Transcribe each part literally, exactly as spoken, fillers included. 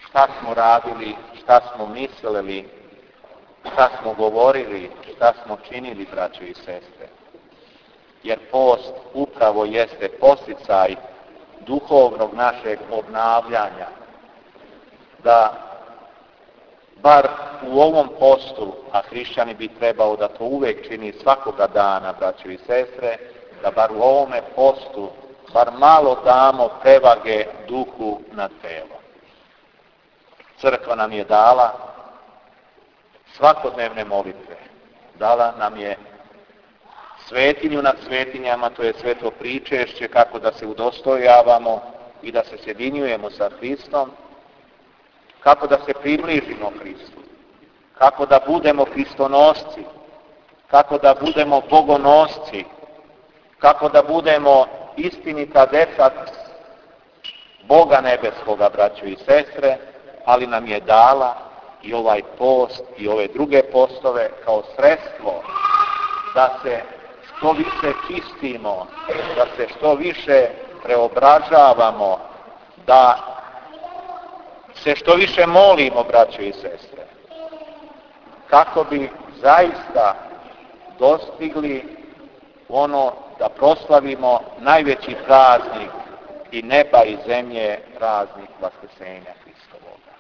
šta smo radili, šta smo mislili, šta smo govorili, šta smo činili, braćo i sestre. Jer post upravo jeste podsticaj duhovnog našeg obnavljanja. Da bar u ovom postu, a hrišćani bi trebao da to uvijek čini svakoga dana, braćo i sestre, da bar u ovome postu bar malo damo prevage duhu na telo. Crkva nam je dala svakodnevne molitve. Dala nam je svetinju nad svetinjama, to je sveto pričešće, kako da se udostojavamo i da se sjedinjujemo sa Hristom, kako da se približimo Hristu, kako da budemo hristonosci, kako da budemo bogonosci, kako da budemo istinita deca Boga nebeskoga, braćo i sestre, ali nam je dala i ovaj post i ove druge postove kao sredstvo da se što više čistimo, da se što više preobražavamo, da se što više molimo, braćo i sestre, kako bi zaista dostigli ono da proslavimo najveći praznik i neba i zemlje, praznik Vaskrsenja Hristovoga.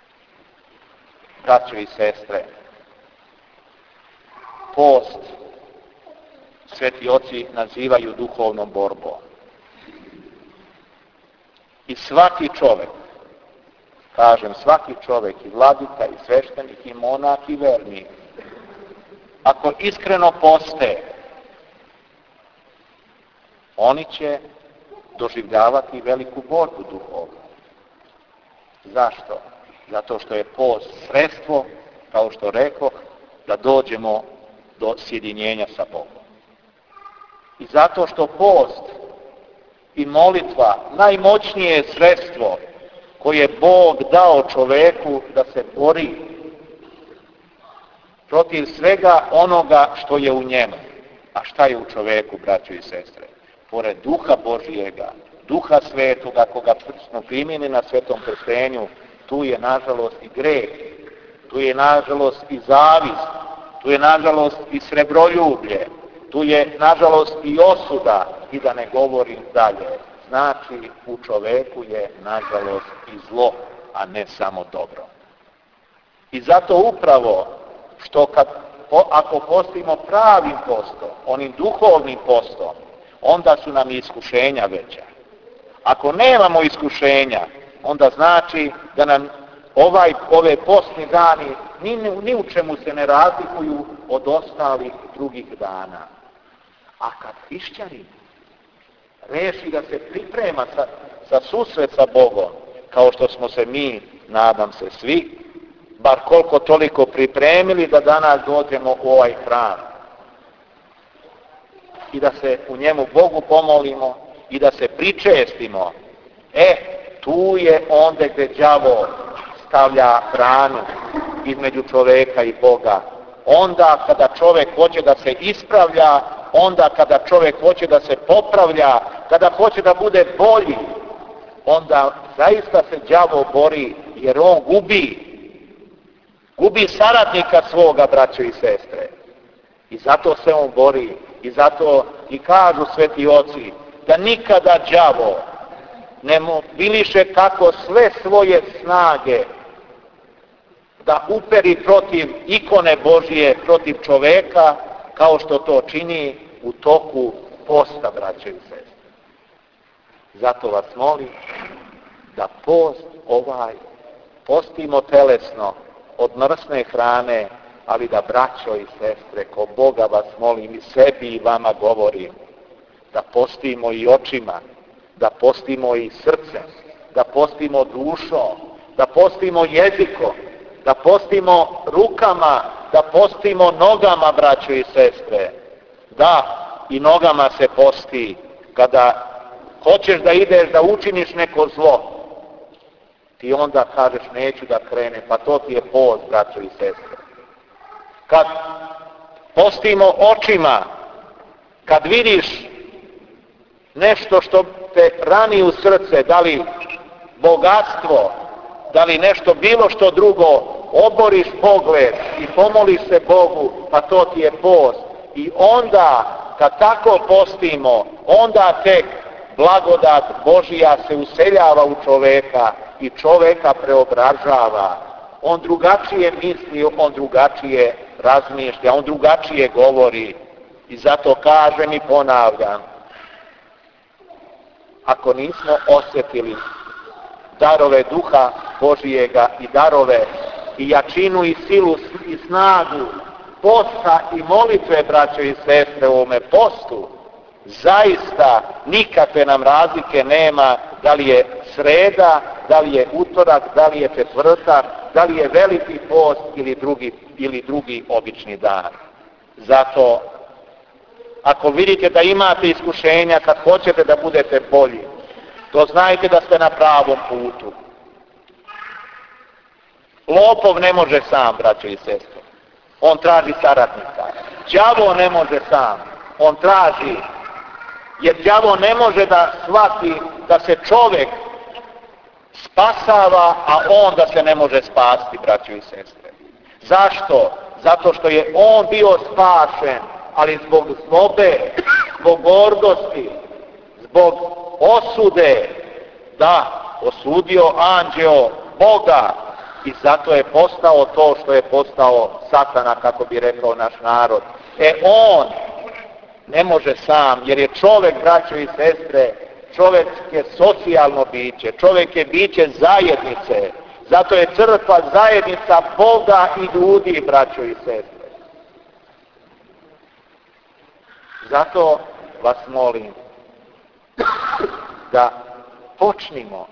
Braćo i sestre, post sveti oci nazivaju duhovnom borbom. I svaki čovjek, kažem svaki čovjek, i vladika, i sveštenik, i monah, i vernik, ako iskreno poste, oni će doživljavati veliku borbu duhovnu. Zašto? Zato što je post sredstvo, kao što rekoh, da dođemo do sjedinjenja sa Bogom. I zato što post i molitva najmoćnije sredstvo koje Bog dao čoveku da se bori protiv svega onoga što je u njemu. A šta je u čoveku, braćo i sestre? Pored duha Božijega, duha svetoga, koga smo primili na svetom krštenju, tu je nažalost i greh, tu je nažalost i zavist, tu je nažalost i srebroljublje, tu je nažalost i osuda, i da ne govorim dalje. Znači, u čoveku je nažalost i zlo, a ne samo dobro. I zato upravo što kad, ako postimo pravim postom, onim duhovnim postom, onda su nam iskušenja veća. Ako nemamo iskušenja, onda znači da nam ovaj, ove postni dani ni, ni u čemu se ne razlikuju od ostalih drugih dana. A kad hrišćanin reši da se priprema sa, za susret sa Bogom, kao što smo se mi, nadam se svi, bar koliko toliko pripremili da danas dođemo u ovaj hram i da se u njemu Bogu pomolimo i da se pričestimo, e, tu je onda gdje đavo stavlja branu između čoveka i Boga. Onda kada čovjek hoće da se ispravlja, onda kada čovjek hoće da se popravlja, kada hoće da bude bolji, onda zaista se đavo bori, jer on gubi. Gubi saradnika svoga, braćo i sestre. I zato se on bori. I zato i kažu sveti oci da nikada đavo ne mobiliše kako sve svoje snage da uperi protiv ikone Božije, protiv čoveka, kao što to čini u toku posta, braćo i sestre. Zato vas molim da post ovaj postimo telesno od mrsne hrane, ali da, braćo i sestre, ko Boga vas molim i sebi i vama govorim, da postimo i očima, da postimo i srcem, da postimo dušom, da postimo jezikom, da postimo rukama, da postimo nogama, braćo i sestre. Da, i nogama se posti kada hoćeš da ideš da učiniš neko zlo. Ti onda kažeš neću da krene, pa to ti je post, braćo i sestre. Kad postimo očima, kad vidiš nešto što te rani u srce, da li bogatstvo, da li nešto bilo što drugo, oboriš pogled i pomoliš se Bogu, pa to ti je post. I onda, kad tako postimo, onda tek blagodat Božija se useljava u čoveka i čoveka preobražava. On drugačije misli, on drugačije razmišlja, on drugačije govori. I zato kažem i ponavljam, ako nismo osjetili darove duha Božijega i darove i jačinu i silu i snagu posta i molitve, braćo i sestre, u ovome postu, zaista nikakve nam razlike nema da li je sreda, da li je utorak, da li je četvrtak, da li je veliki post ili drugi, ili drugi obični dan. Zato, ako vidite da imate iskušenja, kad hoćete da budete bolji, to znajte da ste na pravom putu. Lopov ne može sam, braćo i sestre. On traži saradnika. Đavo ne može sam. On traži, jer đavo ne može da shvati da se čovjek spasava, a on da se ne može spasti, braćo i sestre. Zašto? Zato što je on bio spašen, ali zbog zlobe, zbog gordosti, zbog osude, da, osudio anđeo Boga i zato je postao to što je postao Satana, kako bi rekao naš narod. E on ne može sam, jer je čovjek, braćo i sestre, čovjek je socijalno biće, čovjek je biće zajednice, zato je crkva zajednica Boga i ljudi, braćo i sestre. Zato vas molim da počnimo,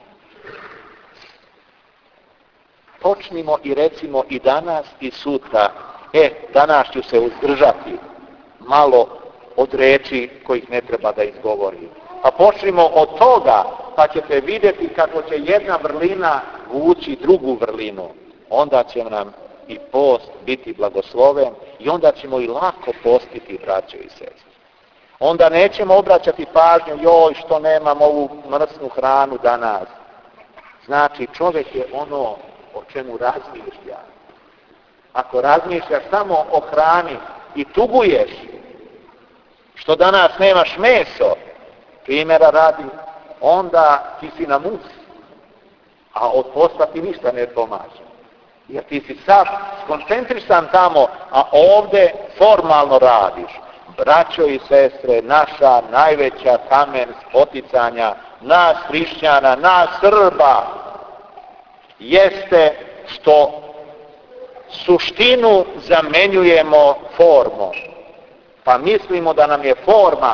počnimo i recimo i danas i sutra, e, danas ću se uzdržati malo od reči kojih ne treba da izgovori. Pa počnimo od toga, pa ćete vidjeti kako će jedna vrlina vući drugu vrlinu. Onda će nam i post biti blagosloven i onda ćemo i lako postiti, braćo i sestre. Onda nećemo obraćati pažnju, joj što nemam ovu mrsnu hranu danas. Znači čovjek je ono o čemu razmišlja. Ako razmišljaš samo o hrani i tuguješ, što danas nemaš meso, primjera radi, onda ti si na muci, a od posla ti ništa ne pomaže. Jer ti si sad skoncentrisan tamo, a ovdje formalno radiš. Braćo i sestre, naša najveća kamen spoticanja, nas hrišćana, nas Srba, jeste što suštinu zamenjujemo formom. Pa mislimo da nam je forma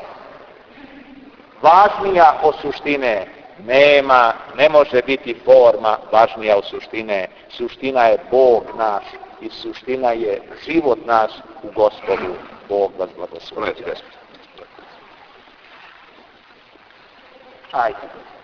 važnija od suštine. Nema, ne može biti forma važnija od suštine. Suština je Bog naš i suština je život naš u Gospodu. Bog vas blagoslovi. Ajde.